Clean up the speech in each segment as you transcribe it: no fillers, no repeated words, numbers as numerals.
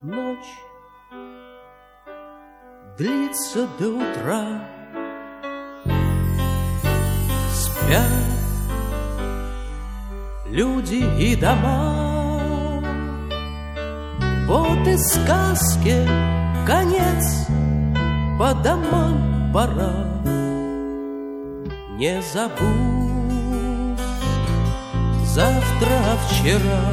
Ночь длится до утра, спят люди и дома. Вот и сказке конец, по домам пора. Не забудь завтра вчера.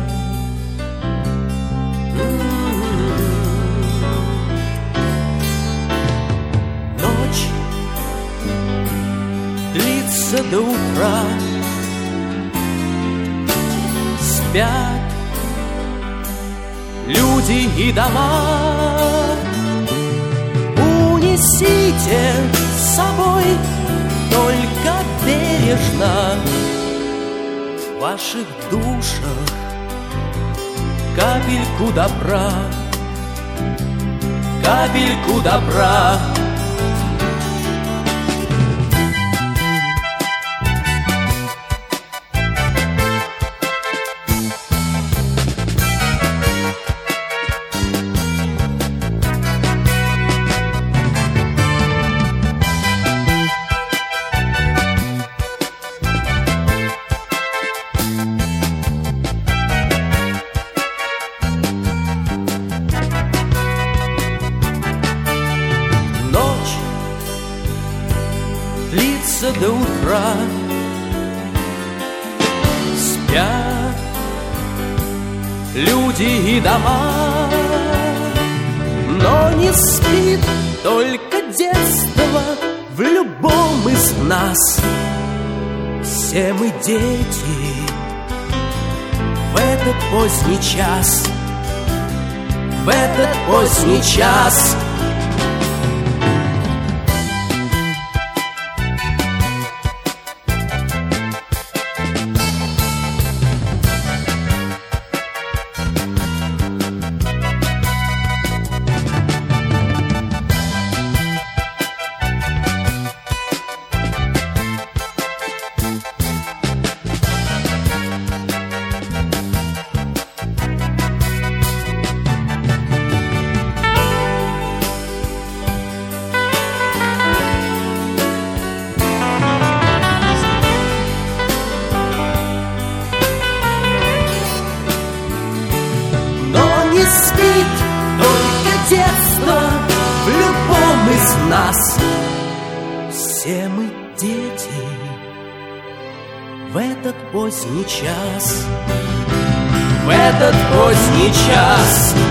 Ночь длится до утра, спят люди и дома. Унесите с собой только бережно в ваших душах капельку добра, капельку добра. Длится до утра, спят люди и дома. Но не спит только детство в любом из нас. Все мы дети в этот поздний час, в этот поздний час. Не спит только детство в любом из нас. Все мы дети в этот поздний час, в этот поздний час.